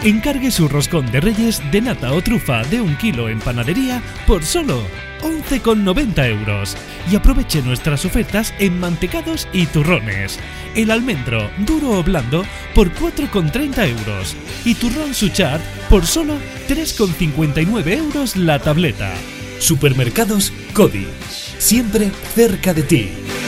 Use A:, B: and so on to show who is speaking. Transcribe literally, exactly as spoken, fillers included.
A: Encargue su roscón de Reyes de nata o trufa de un kilo en panadería por solo once con noventa euros. Y aproveche nuestras ofertas en mantecados y turrones. El almendro, duro o blando, por cuatro con treinta euros. Y turrón Suchard por solo tres con cincuenta y nueve euros la tableta. Supermercados Cody. Siempre cerca de ti.